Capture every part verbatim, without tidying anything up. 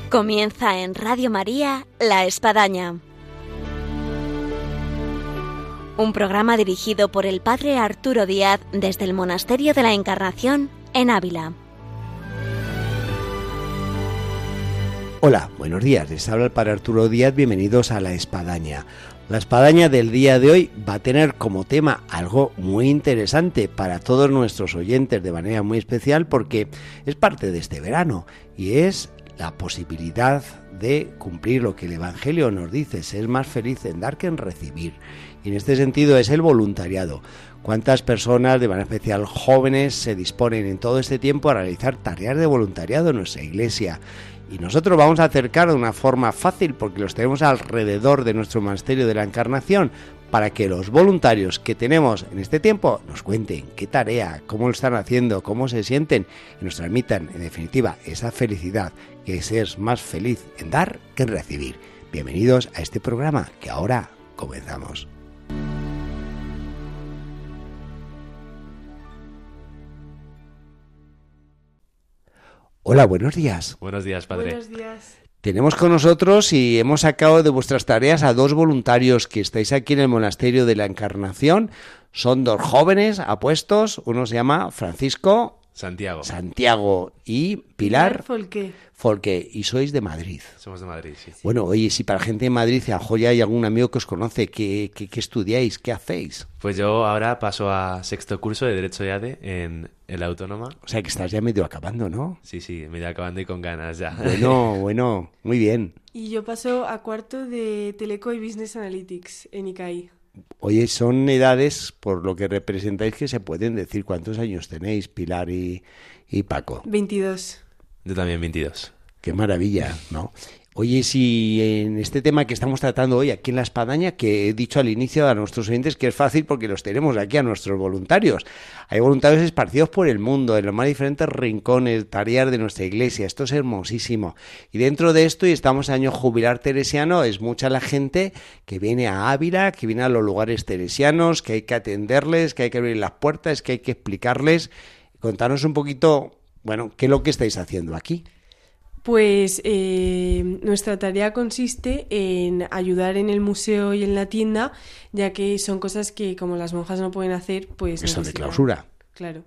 Comienza en Radio María La Espadaña, un programa dirigido por el Padre Arturo Díaz desde el Monasterio de la Encarnación en Ávila. Hola, buenos días, les habla el Padre Arturo Díaz, bienvenidos a La Espadaña. La Espadaña del día de hoy va a tener como tema algo muy interesante para todos nuestros oyentes de manera muy especial porque es parte de este verano y es la posibilidad de cumplir lo que el Evangelio nos dice, ser más feliz en dar que en recibir. Y en este sentido es el voluntariado. ¿Cuántas personas, de manera especial jóvenes, se disponen en todo este tiempo a realizar tareas de voluntariado en nuestra iglesia? Y nosotros vamos a acercar de una forma fácil porque los tenemos alrededor de nuestro monasterio de la Encarnación para que los voluntarios que tenemos en este tiempo nos cuenten qué tarea, cómo lo están haciendo, cómo se sienten y nos transmitan, en definitiva, esa felicidad que es ser más feliz en dar que en recibir. Bienvenidos a este programa que ahora comenzamos. Hola, buenos días. Buenos días, padre. Buenos días. Tenemos con nosotros y hemos sacado de vuestras tareas a dos voluntarios que estáis aquí en el Monasterio de la Encarnación. Son dos jóvenes apuestos, uno se llama Francisco Santiago. Santiago y Pilar, Pilar Folqué. Folqué, y sois de Madrid. Somos de Madrid, sí. sí. Bueno, oye, si para gente de Madrid, a Joya hay algún amigo que os conoce, ¿qué, qué, qué estudiáis? ¿Qué hacéis? Pues yo ahora paso a sexto curso de Derecho y A D en, en la Autónoma. O sea, que estás ya medio acabando, ¿no? Sí, sí, me voy acabando y con ganas ya. Bueno, bueno, muy bien. Y yo paso a cuarto de Teleco y Business Analytics en I C A I. Oye, son edades, por lo que representáis, que se pueden decir. ¿Cuántos años tenéis, Pilar y, y Paco? veintidós. Yo también veintidós. Qué maravilla, ¿no? Oye, si en este tema que estamos tratando hoy aquí en La Espadaña, que he dicho al inicio a nuestros oyentes que es fácil porque los tenemos aquí a nuestros voluntarios. Hay voluntarios esparcidos por el mundo, en los más diferentes rincones, tareas de nuestra iglesia. Esto es hermosísimo. Y dentro de esto, y estamos en año jubilar teresiano, es mucha la gente que viene a Ávila, que viene a los lugares teresianos, que hay que atenderles, que hay que abrir las puertas, que hay que explicarles. Contanos un poquito, bueno, qué es lo que estáis haciendo aquí. Pues eh, nuestra tarea consiste en ayudar en el museo y en la tienda, ya que son cosas que como las monjas no pueden hacer, pues... Eso de necesitan. clausura. Claro.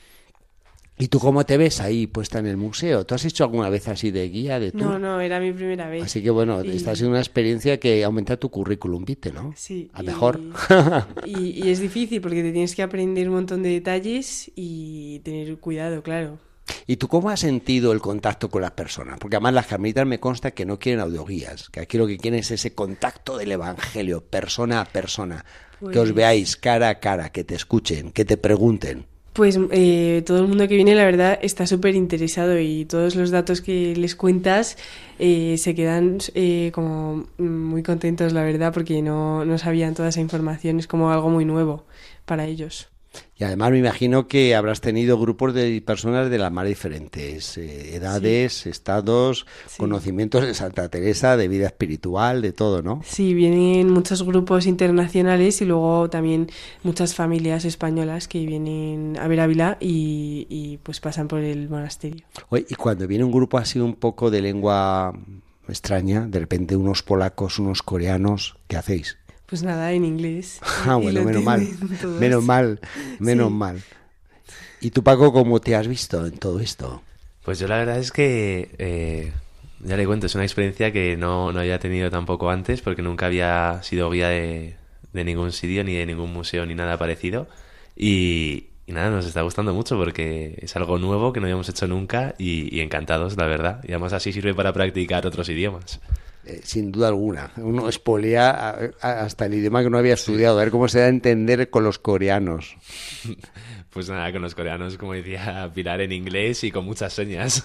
¿Y tú cómo te ves ahí puesta en el museo? ¿Tú has hecho alguna vez así de guía, de tour? No, no, era mi primera vez. Así que bueno, Y- esta ha sido una experiencia que aumenta tu currículum vitae, ¿no? Sí. A y- mejor. y, y es difícil porque te tienes que aprender un montón de detalles y tener cuidado, claro. ¿Y tú cómo has sentido el contacto con las personas? Porque además las carmelitas me consta que no quieren audioguías, que aquí lo que quieren es ese contacto del Evangelio, persona a persona, Pues- que os veáis cara a cara, que te escuchen, que te pregunten. Pues eh, todo el mundo que viene, la verdad, está súper interesado y todos los datos que les cuentas eh, se quedan eh, como muy contentos, la verdad, porque no, no sabían toda esa información. Es como algo muy nuevo para ellos. Y además me imagino que habrás tenido grupos de personas de las más diferentes eh, edades, sí. estados, Sí. conocimientos de Santa Teresa, de vida espiritual, de todo, ¿no? Sí, vienen muchos grupos internacionales y luego también muchas familias españolas que vienen a ver Ávila y, y pues pasan por el monasterio. Oye, y cuando viene un grupo así un poco de lengua extraña, de repente unos polacos, unos coreanos, ¿qué hacéis? Pues nada, en inglés. Ah, Y bueno, lo menos mal, entienden todos. menos mal, menos Sí. mal. ¿Y tú, Paco, cómo te has visto en todo esto? Pues yo la verdad es que, eh, ya le cuento, es una experiencia que no, no había tenido tampoco antes porque nunca había sido guía de, de ningún sitio, ni de ningún museo, ni nada parecido. Y, y nada, nos está gustando mucho porque es algo nuevo que no habíamos hecho nunca y, y encantados, la verdad. Y además así sirve para practicar otros idiomas. Eh, sin duda alguna. Uno espolea a- a- hasta el idioma que no había estudiado. A ver cómo se da a entender con los coreanos. Pues nada, con los coreanos, como decía Pilar, en inglés y con muchas señas.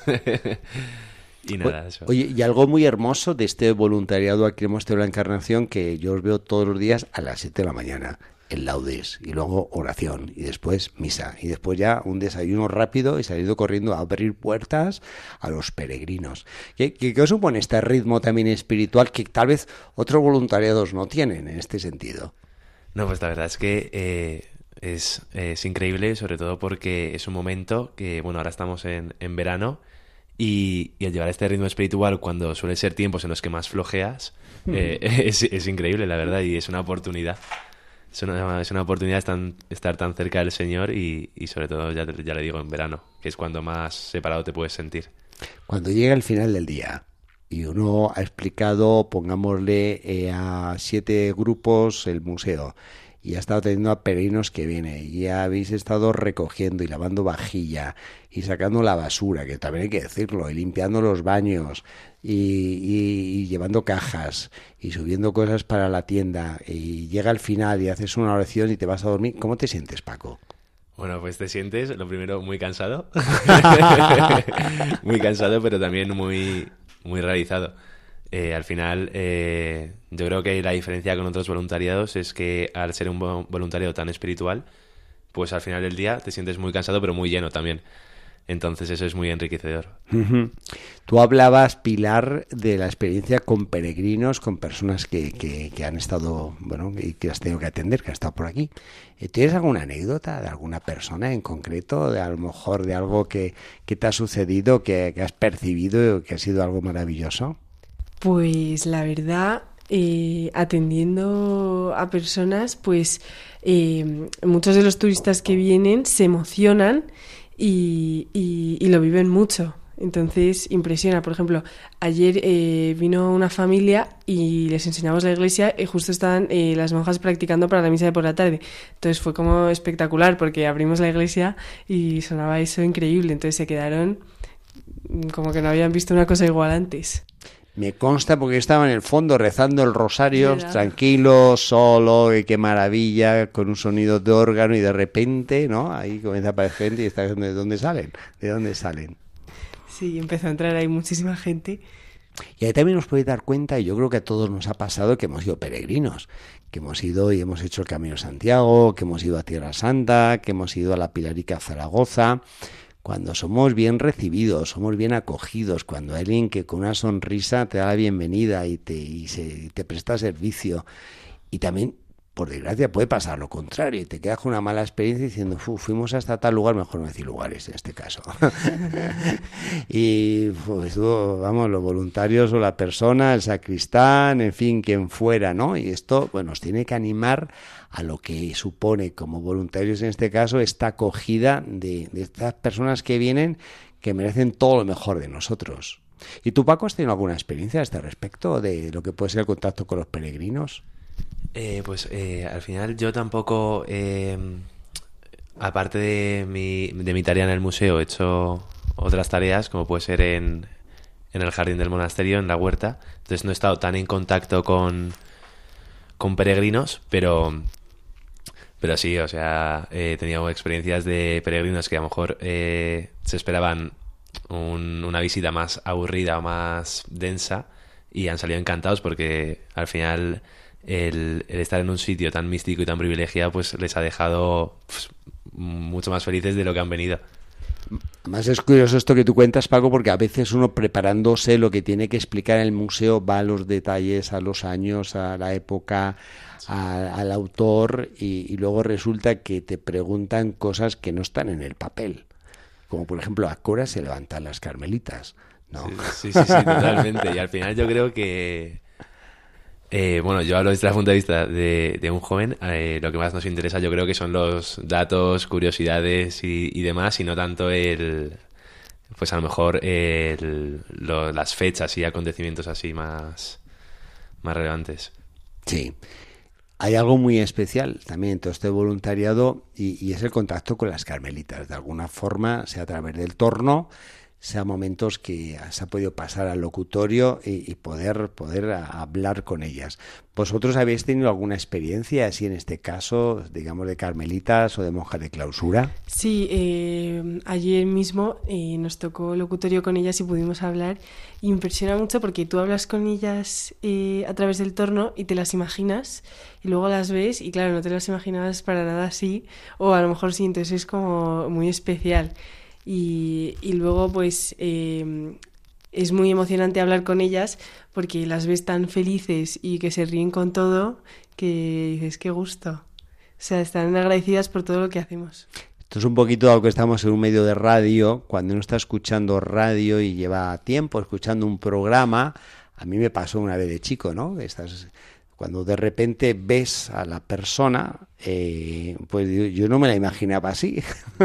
Y nada, eso. Oye, y algo muy hermoso de este voluntariado aquí en Monasterio de la Encarnación, que yo os veo todos los días a las siete de la mañana. el laudes, y luego oración, y después misa, y después ya un desayuno rápido y salido corriendo a abrir puertas a los peregrinos. ¿Qué, qué, qué os supone este ritmo también espiritual que tal vez otros voluntariados no tienen en este sentido? No, pues la verdad es que eh, es, es increíble, sobre todo porque es un momento que, bueno, ahora estamos en, en verano Y, y al llevar este ritmo espiritual, cuando suele ser tiempos en los que más flojeas, mm. eh, es, es increíble, la verdad, y es una oportunidad. Es una, es una oportunidad estar, estar tan cerca del Señor y, y sobre todo, ya, ya le digo, en verano, que es cuando más separado te puedes sentir. Cuando llega el final del día y uno ha explicado, pongámosle, eh, a siete grupos el museo, y ha estado teniendo a peregrinos que vienen, y habéis estado recogiendo y lavando vajilla y sacando la basura, que también hay que decirlo, y limpiando los baños y, y, y llevando cajas y subiendo cosas para la tienda, y llega al final y haces una oración y te vas a dormir. ¿Cómo te sientes, Paco? Bueno, pues te sientes, lo primero, muy cansado. Muy cansado, pero también muy, muy realizado. Eh, al final, eh, yo creo que la diferencia con otros voluntariados es que al ser un voluntariado tan espiritual, pues al final del día te sientes muy cansado, pero muy lleno también. Entonces eso es muy enriquecedor. Uh-huh. Tú hablabas, Pilar, de la experiencia con peregrinos, con personas que, que, que han estado, bueno, y que has tenido que atender, que han estado por aquí. ¿Tienes alguna anécdota de alguna persona en concreto, de a lo mejor de algo que, que te ha sucedido, que, que has percibido, que ha sido algo maravilloso? Pues la verdad, eh, atendiendo a personas, pues eh, muchos de los turistas que vienen se emocionan y, y, y lo viven mucho. Entonces impresiona. Por ejemplo, ayer eh, vino una familia y les enseñamos la iglesia y justo estaban eh, las monjas practicando para la misa de por la tarde. Entonces fue como espectacular porque abrimos la iglesia y sonaba eso increíble. Entonces se quedaron como que no habían visto una cosa igual antes. Me consta porque estaba en el fondo rezando el rosario, tranquilo, solo, y qué maravilla, con un sonido de órgano, y de repente, ¿no? Ahí comienza a aparecer gente y está ¿de dónde salen? ¿De dónde salen? Sí, empezó a entrar ahí muchísima gente. Y ahí también os podéis dar cuenta, y yo creo que a todos nos ha pasado, que hemos ido peregrinos, que hemos ido y hemos hecho el Camino de Santiago, que hemos ido a Tierra Santa, que hemos ido a la Pilarica, Zaragoza. Cuando somos bien recibidos, somos bien acogidos, cuando hay alguien que con una sonrisa te da la bienvenida y te, y se, y te presta servicio. Y también, por desgracia, puede pasar lo contrario, y te quedas con una mala experiencia diciendo, fuimos hasta tal lugar, mejor no decir lugares en este caso. Y pues vamos, los voluntarios o la persona, el sacristán, en fin, quien fuera, ¿no? Y esto, bueno, nos tiene que animar a lo que supone como voluntarios en este caso esta acogida de, de estas personas que vienen, que merecen todo lo mejor de nosotros. ¿Y tú, Paco, has tenido alguna experiencia a este respecto de lo que puede ser el contacto con los peregrinos? Eh, pues eh, al final yo tampoco, eh, aparte de mi, de mi tarea en el museo, he hecho otras tareas, como puede ser en, en el jardín del monasterio, en la huerta. Entonces no he estado tan en contacto con, con peregrinos, pero... Pero sí, o sea, he tenido experiencias de peregrinos que a lo mejor eh, se esperaban un, una visita más aburrida o más densa y han salido encantados porque al final el, el estar en un sitio tan místico y tan privilegiado pues les ha dejado pues, mucho más felices de lo que han venido. Además es curioso esto que tú cuentas, Paco, porque a veces uno preparándose lo que tiene que explicar en el museo va a los detalles, a los años, a la época, a, al autor, y, y luego resulta que te preguntan cosas que no están en el papel, como por ejemplo a qué hora se levantan las carmelitas, ¿no? Sí, sí, sí, sí, totalmente. Y al final yo creo que Eh, bueno, yo hablo desde el punto de vista de, de un joven. Eh, lo que más nos interesa yo creo que son los datos, curiosidades y, y demás, y no tanto el, pues a lo mejor el, lo, las fechas y acontecimientos así más, más relevantes. Sí. Hay algo muy especial también en todo este voluntariado y, y es el contacto con las carmelitas. De alguna forma, sea a través del torno, sea momentos que se ha podido pasar al locutorio y, y poder, poder hablar con ellas. ¿Vosotros habéis tenido alguna experiencia así en este caso, digamos, de carmelitas o de monjas de clausura? Sí, eh, ayer mismo eh, nos tocó locutorio con ellas y pudimos hablar. Y impresiona mucho porque tú hablas con ellas eh, a través del torno y te las imaginas y luego las ves y claro, no te las imaginabas para nada así, o a lo mejor sí, entonces es como muy especial. Y, y luego pues eh, es muy emocionante hablar con ellas porque las ves tan felices y que se ríen con todo que dices qué gusto. O sea, están agradecidas por todo lo que hacemos. Esto es un poquito algo que estamos en un medio de radio. Cuando uno está escuchando radio y lleva tiempo escuchando un programa, a mí me pasó una vez de chico, ¿no? Estás, cuando de repente ves a la persona, eh, pues yo, yo no me la imaginaba así.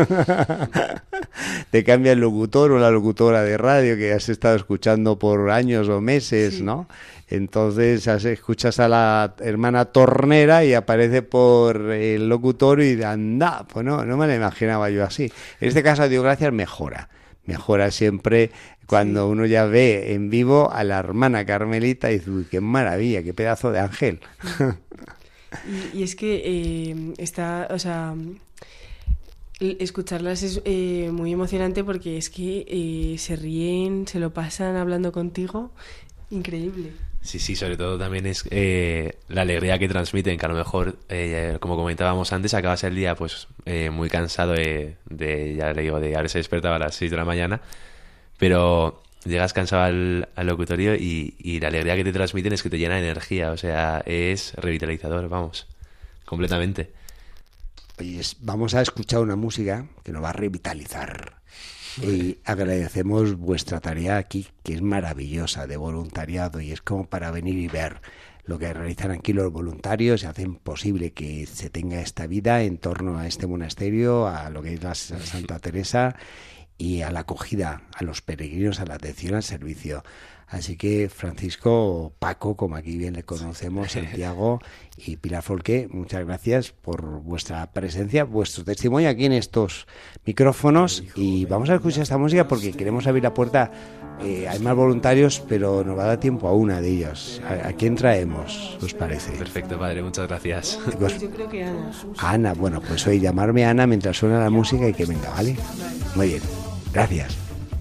Te cambia el locutor o la locutora de radio que has estado escuchando por años o meses, sí. ¿no? Entonces escuchas a la hermana tornera y aparece por el locutor y anda, pues no, no me la imaginaba yo así. En este caso, a Dios gracias, mejora. Mejora siempre cuando sí. uno ya ve en vivo a la hermana Carmelita y dice, uy, qué maravilla, qué pedazo de ángel. Y, y es que eh, está, o sea, escucharlas es eh, muy emocionante porque es que eh, se ríen, se lo pasan hablando contigo, increíble. Sí, sí, sobre todo también es eh, la alegría que transmiten, que a lo mejor, eh, como comentábamos antes, acabas el día pues eh, muy cansado de, de, ya le digo, de haberse despertado a las seis de la mañana, pero llegas cansado al, al locutorio y, y la alegría que te transmiten es que te llena de energía, o sea, es revitalizador, vamos, completamente. Oye, vamos a escuchar una música que nos va a revitalizar. Y agradecemos vuestra tarea aquí, que es maravillosa, de voluntariado, y es como para venir y ver lo que realizan aquí los voluntarios y hacen posible que se tenga esta vida en torno a este monasterio, a lo que es la Santa Teresa y a la acogida a los peregrinos, a la atención al servicio. Así que Francisco, Paco, como aquí bien le conocemos, Santiago y Pilar Folqué, muchas gracias por vuestra presencia, vuestro testimonio aquí en estos micrófonos, y vamos a escuchar esta música porque queremos abrir la puerta. Eh, hay más voluntarios, pero nos va a dar tiempo a una de ellos. ¿A, a quién traemos, os parece? Perfecto, padre, muchas gracias. Pues yo creo que Ana. Ana, bueno, pues hoy llamarme Ana mientras suena la música y que venga, ¿vale? Muy bien, gracias.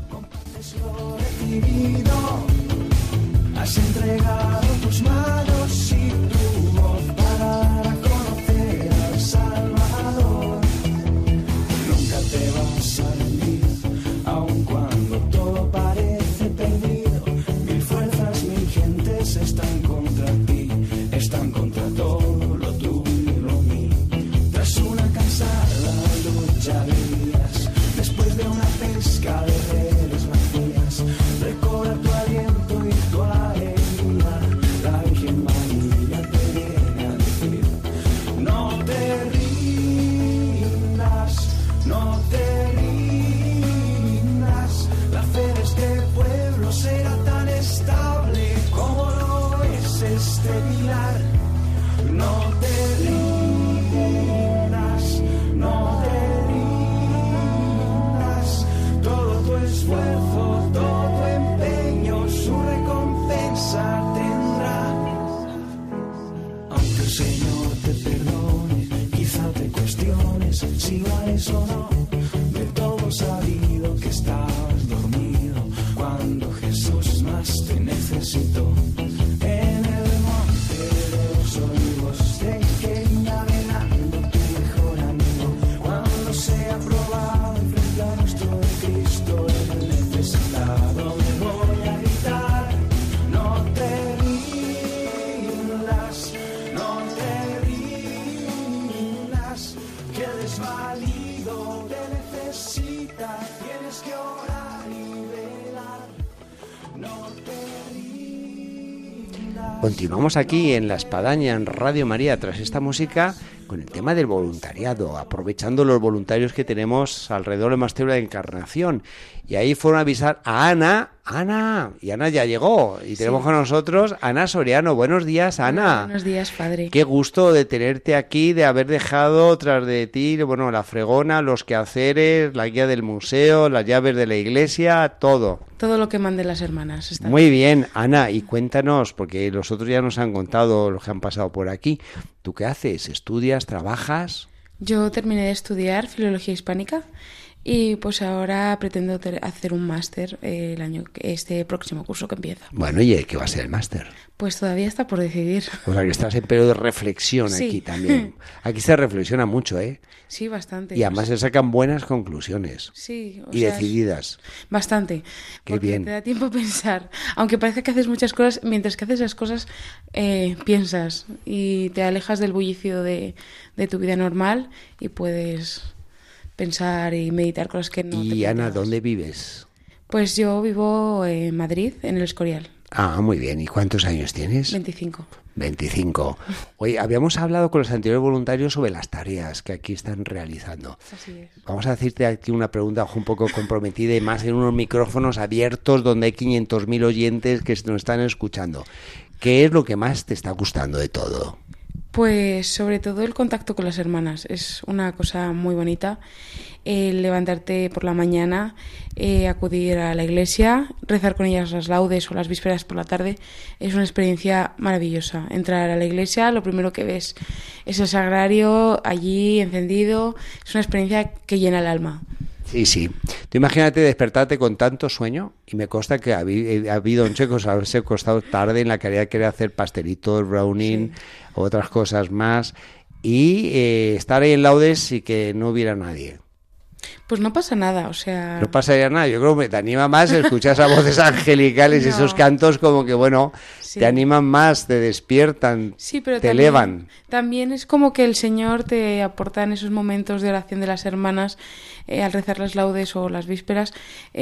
Has entregado tus manos y tu voz para conocer al Salvador. Nunca te vas a rendir, aun cuando todo parece perdido. Mil fuerzas, mil gentes están contra ti, están contra todo lo tuyo y lo mío. Tras una cansada lucha de días, después de una pesca de redes vacías, recobra tu aliento y tu alegría. La Virgen María te viene a decir: no te rindas, no te rindas. La fe de este pueblo será tan estable como lo es este pilar. No te rindas, no te rindas. Todo tu esfuerzo, todo tu empeño, su recompensa tendrá. Aunque el Señor te perdone, quizá te cuestiones si vales o no. De todo sabido que estabas dormido cuando Jesús más te necesitó. En el monte de los olivos te quería navegando tu mejor amigo. Cuando sea probado frente a nuestro Cristo, el necesitado, me voy a gritar: no te rindas, no te rindas, que el desvalido te necesita, tienes que orar y velar, no te rindas. Continuamos aquí en La Espadaña, en Radio María, tras esta música, con el tema del voluntariado, aprovechando los voluntarios que tenemos alrededor del monasterio de la Encarnación. Y ahí fueron a avisar a Ana, Ana, y Ana ya llegó, y tenemos sí. con nosotros a Ana Soriano. Buenos días, Ana. Buenos días, padre. Qué gusto de tenerte aquí, de haber dejado tras de ti, bueno, la fregona, los quehaceres, la guía del museo, las llaves de la iglesia, todo. Todo lo que manden las hermanas. Está Muy bien, Ana, y cuéntanos, porque los otros ya nos han contado los que han pasado por aquí. ¿Tú qué haces? ¿Estudias? ¿Trabajas? Yo terminé de estudiar Filología Hispánica y pues ahora pretendo ter- hacer un máster eh, el año este próximo curso que empieza. Bueno, ¿y qué va a ser el máster? Pues todavía está por decidir. O sea, que estás en periodo de reflexión Sí. aquí también. Aquí se reflexiona mucho, ¿eh? Sí, bastante. Y además se sacan buenas conclusiones. Sí, o Y sea, decididas. Bastante. Qué porque bien. te da tiempo a pensar. Aunque parece que haces muchas cosas, mientras que haces las cosas eh, piensas y te alejas del bullicio de, de tu vida normal y puedes pensar y meditar cosas que no te Y Ana, planteabas. ¿dónde vives? Pues yo vivo en Madrid, en el Escorial. Ah, muy bien. ¿Y cuántos años tienes? veinticinco. veinticinco. Oye, habíamos hablado con los anteriores voluntarios sobre las tareas que aquí están realizando. Así es. Vamos a hacerte aquí una pregunta un poco comprometida y más en unos micrófonos abiertos donde hay quinientos mil oyentes que nos están escuchando. ¿Qué es lo que más te está gustando de todo? Pues sobre todo el contacto con las hermanas. Es una cosa muy bonita. El levantarte por la mañana, eh, acudir a la iglesia, rezar con ellas las laudes o las vísperas por la tarde, es una experiencia maravillosa. Entrar a la iglesia, lo primero que ves es el sagrario allí encendido, es una experiencia que llena el alma. Sí, sí. Tú imagínate despertarte con tanto sueño y me consta que ha, habi- ha habido un checo, haberse acostado tarde en la que había querer hacer pastelitos, brownie, Sí. otras cosas más y eh, estar ahí en laudes y que no hubiera nadie. Pues no pasa nada, o sea... No pasaría nada. Yo creo que te anima más escuchar esas voces angelicales y No. esos cantos como que, bueno, Sí. te animan más, te despiertan, Sí, pero te también, elevan. también es como que el Señor te aporta en esos momentos de oración de las hermanas, eh, al rezar las laudes o las vísperas.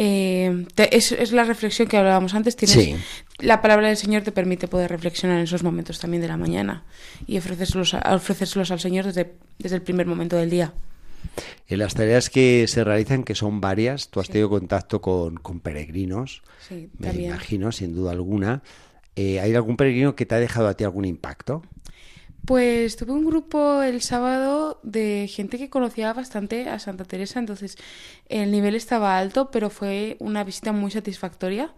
Eh, te- es, es la reflexión que hablábamos antes. Tienes, Sí. La palabra del Señor te permite poder reflexionar en esos momentos también de la mañana y ofrecérselos, a- ofrecérselos al Señor desde, desde el primer momento del día. En las tareas que se realizan, que son varias, tú has tenido contacto con, con peregrinos, Sí, me también. imagino, sin duda alguna. Eh, ¿Hay algún peregrino que te ha dejado a ti algún impacto? Pues tuve un grupo el sábado de gente que conocía bastante a Santa Teresa, entonces el nivel estaba alto, pero fue una visita muy satisfactoria.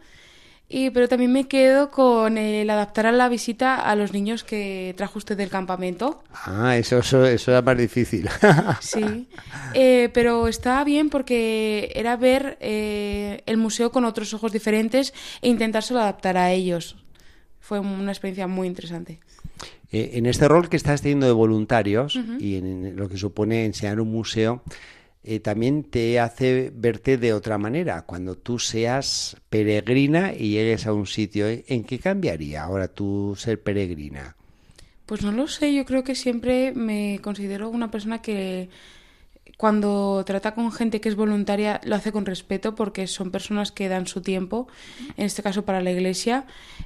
Y, pero también me quedo con el adaptar a la visita a los niños que trajo usted del campamento. Ah, eso, eso, eso era más difícil. Sí, eh, pero estaba bien porque era ver eh, el museo con otros ojos diferentes e intentárselo adaptar a ellos. Fue una experiencia muy interesante. Eh, en este rol que estás teniendo de voluntarios y en lo que supone enseñar un museo, eh, también te hace verte de otra manera. Cuando tú seas peregrina y llegues a un sitio, ¿eh? ¿En qué cambiaría ahora tú ser peregrina? Pues no lo sé, yo creo que siempre me considero una persona que cuando trata con gente que es voluntaria lo hace con respeto porque son personas que dan su tiempo, en este caso para la iglesia,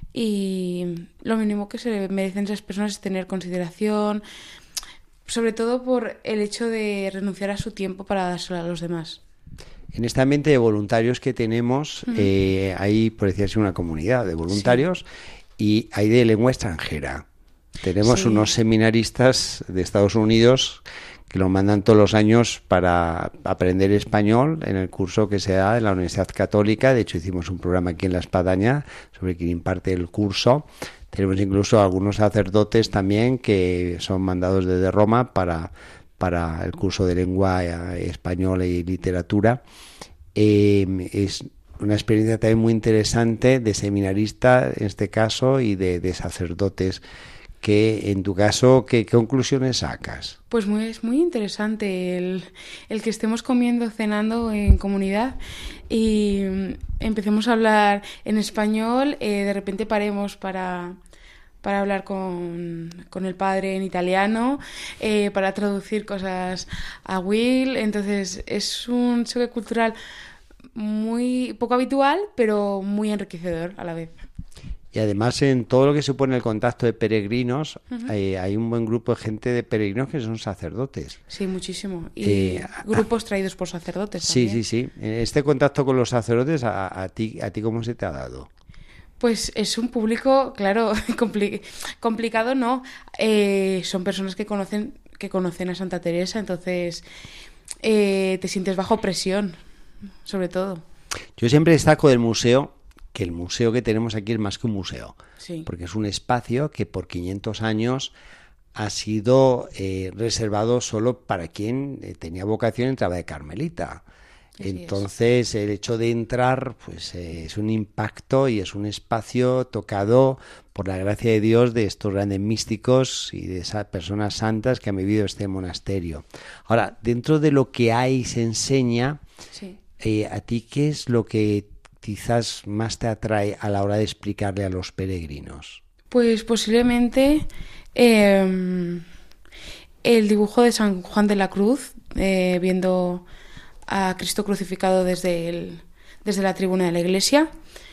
y lo mínimo que se merecen esas personas es tener consideración, sobre todo por el hecho de renunciar a su tiempo para dárselo a los demás. En este ambiente de voluntarios que tenemos, eh, hay, por decir así, una comunidad de voluntarios y hay de lengua extranjera. Tenemos Sí. unos seminaristas de Estados Unidos que lo mandan todos los años para aprender español en el curso que se da en la Universidad Católica. De hecho, hicimos un programa aquí en La Espadaña sobre quien imparte el curso. Tenemos incluso algunos sacerdotes también que son mandados desde Roma para, para el curso de lengua eh, española y literatura. Eh, es una experiencia también muy interesante de seminarista en este caso y de, de sacerdotes. Que en tu caso, ¿qué, qué conclusiones sacas? Pues muy, es muy interesante el, el que estemos comiendo, cenando en comunidad y mm, empecemos a hablar en español, eh, de repente paremos para, para hablar con, con el padre en italiano, eh, para traducir cosas a Will. Entonces es un choque cultural muy poco habitual, pero muy enriquecedor a la vez. Y además en todo lo que supone el contacto de peregrinos, uh-huh. hay, hay un buen grupo de gente de peregrinos que son sacerdotes. Sí, muchísimo. Y eh, grupos traídos por sacerdotes sí, también. Sí, sí, sí. Este contacto con los sacerdotes, ¿a, a ti a ti cómo se te ha dado? Pues es un público, claro, compli- complicado no. Eh, son personas que conocen, que conocen a Santa Teresa, entonces eh, te sientes bajo presión, sobre todo. Yo siempre destaco del museo que el museo que tenemos aquí es más que un museo, sí. porque es un espacio que por quinientos años ha sido eh, reservado solo para quien eh, tenía vocación, entraba de carmelita. Así Entonces es. El hecho de entrar pues eh, es un impacto y es un espacio tocado por la gracia de Dios de estos grandes místicos y de esas personas santas que han vivido este monasterio. Ahora, dentro de lo que hay se enseña, sí. eh, ¿a ti qué es lo que quizás más te atrae a la hora de explicarle a los peregrinos? Pues posiblemente eh, el dibujo de San Juan de la Cruz, eh, viendo a Cristo crucificado desde, el, desde la tribuna de la iglesia,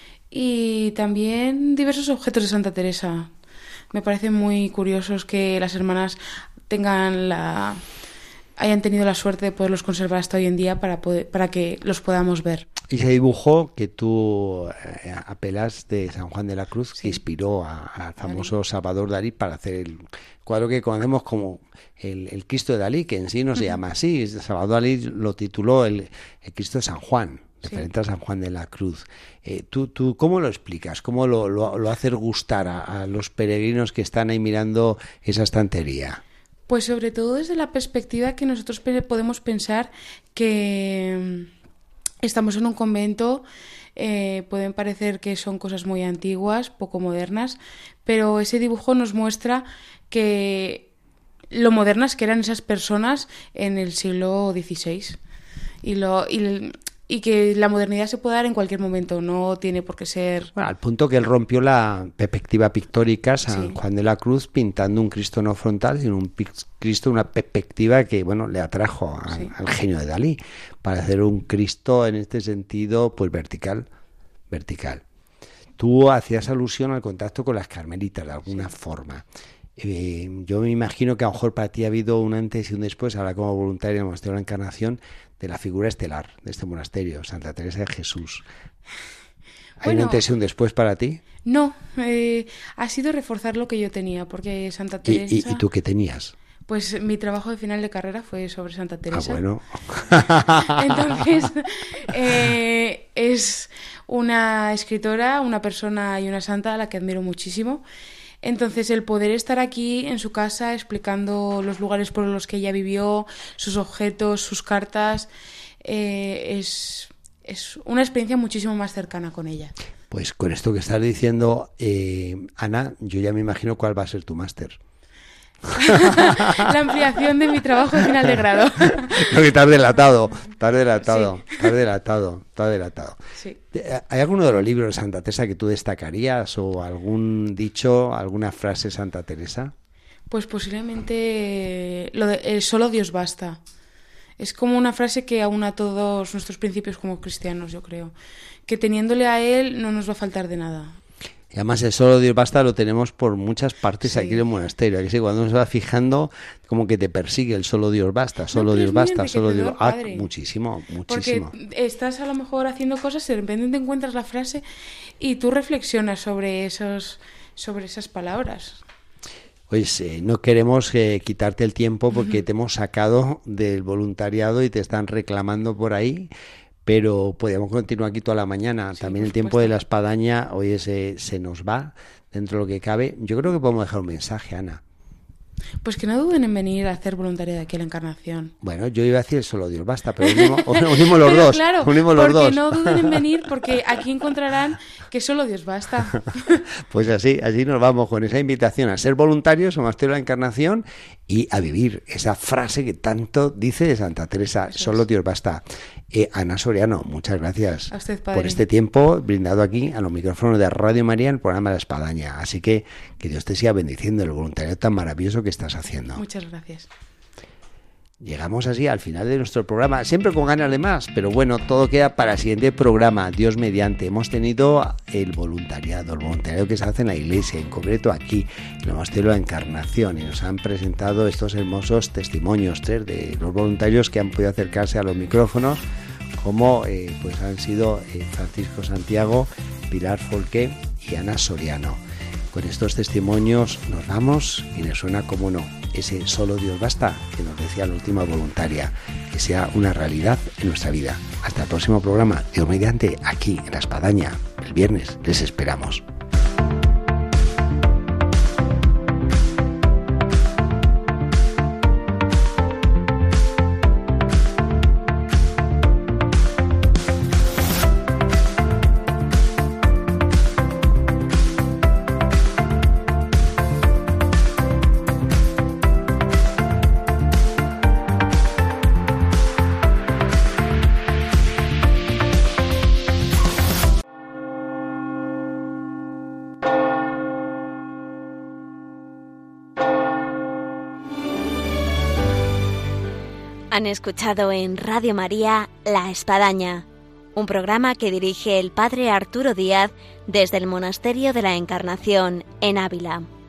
y también diversos objetos de Santa Teresa. Me parecen muy curiosos que las hermanas tengan la, hayan tenido la suerte de poderlos conservar hasta hoy en día para, poder, para que los podamos ver. Y ese dibujo que tú eh, apelas de San Juan de la Cruz, sí, que inspiró al famoso Dalí. Salvador Dalí para hacer el cuadro que conocemos como el, el Cristo de Dalí, que en sí no se uh-huh. llama así. Salvador Dalí lo tituló el, el Cristo de San Juan, referente sí. a San Juan de la Cruz. Eh, ¿tú, ¿Tú cómo lo explicas? ¿Cómo lo, lo, lo haces gustar a, a los peregrinos que están ahí mirando esa estantería? Pues sobre todo desde la perspectiva que nosotros podemos pensar que estamos en un convento, eh, pueden parecer que son cosas muy antiguas, poco modernas, pero ese dibujo nos muestra que lo modernas que eran esas personas en el siglo dieciséis y, lo, y, y que la modernidad se puede dar en cualquier momento, no tiene por qué ser... Bueno, al punto que él rompió la perspectiva pictórica San sí. Juan de la Cruz pintando un Cristo no frontal, sino un Cristo, una perspectiva que bueno le atrajo a, sí. al genio de Dalí, para hacer un Cristo en este sentido pues vertical, vertical. Tú hacías alusión al contacto con las carmelitas de alguna sí. forma. Eh, yo me imagino que a lo mejor para ti ha habido un antes y un después, ahora como voluntaria en el Monasterio de la Encarnación, de la figura estelar de este monasterio, Santa Teresa de Jesús. ¿Hay bueno, un antes y un después para ti? No, eh, ha sido reforzar lo que yo tenía, porque Santa Teresa... ¿Y, y, y tú qué tenías? Pues mi trabajo de final de carrera fue sobre Santa Teresa. Ah, bueno. Entonces, eh, es una escritora, una persona y una santa a la que admiro muchísimo. Entonces, el poder estar aquí en su casa explicando los lugares por los que ella vivió, sus objetos, sus cartas, eh, es, es una experiencia muchísimo más cercana con ella. Pues con esto que estás diciendo, eh, Ana, yo ya me imagino cuál va a ser tu máster. La ampliación de mi trabajo de final de grado. No, que te has delatado, te has delatado, sí. te has delatado, te has delatado. Sí. ¿Hay alguno de los libros de Santa Teresa que tú destacarías o algún dicho, alguna frase de Santa Teresa? Pues posiblemente lo de eh, solo Dios basta. Es como una frase que aúna todos nuestros principios como cristianos, yo creo. Que teniéndole a Él no nos va a faltar de nada. Y además el solo Dios basta lo tenemos por muchas partes sí. aquí en el monasterio. Aquí sí, cuando uno se va fijando, como que te persigue el solo Dios basta, solo no, Dios basta, solo Dios basta. Ah, muchísimo, muchísimo. Porque estás a lo mejor haciendo cosas y de repente te encuentras la frase y tú reflexionas sobre esos, sobre esas palabras. Pues eh, no queremos eh, quitarte el tiempo porque uh-huh. te hemos sacado del voluntariado y te están reclamando por ahí. Pero podemos continuar aquí toda la mañana. Sí, también el tiempo de la espadaña hoy se, se nos va dentro de lo que cabe. Yo creo que podemos dejar un mensaje, Ana. Pues que no duden en venir a hacer voluntariado aquí a la Encarnación. Bueno, yo iba a decir solo Dios basta, pero unimos, unimos los pero dos. Claro, unimos los porque dos. no duden en venir porque aquí encontrarán que solo Dios basta. Pues así, así nos vamos con esa invitación a ser voluntarios en Monasterio de la Encarnación y a vivir esa frase que tanto dice de Santa Teresa, Eso solo es. Dios basta. Eh, Ana Soriano, muchas gracias a usted, padre, por este tiempo brindado aquí a los micrófonos de Radio María en el programa La Espadaña. Así que que Dios te siga bendiciendo el voluntariado tan maravilloso que estás haciendo. Muchas gracias. Llegamos así al final de nuestro programa, siempre con ganas de más, pero bueno, todo queda para el siguiente programa, Dios mediante. Hemos tenido el voluntariado, el voluntariado que se hace en la iglesia, en concreto aquí, en el Monasterio de la Encarnación, y nos han presentado estos hermosos testimonios tres de los voluntarios que han podido acercarse a los micrófonos, como eh, pues han sido eh, Francisco Santiago, Pilar Folqué y Ana Soriano. Con estos testimonios nos vamos y nos suena, como no, ese solo Dios basta que nos decía la última voluntaria, que sea una realidad en nuestra vida. Hasta el próximo programa, Dios mediante, aquí en La Espadaña. El viernes les esperamos. Han escuchado en Radio María La Espadaña, un programa que dirige el padre Arturo Díaz desde el Monasterio de la Encarnación en Ávila.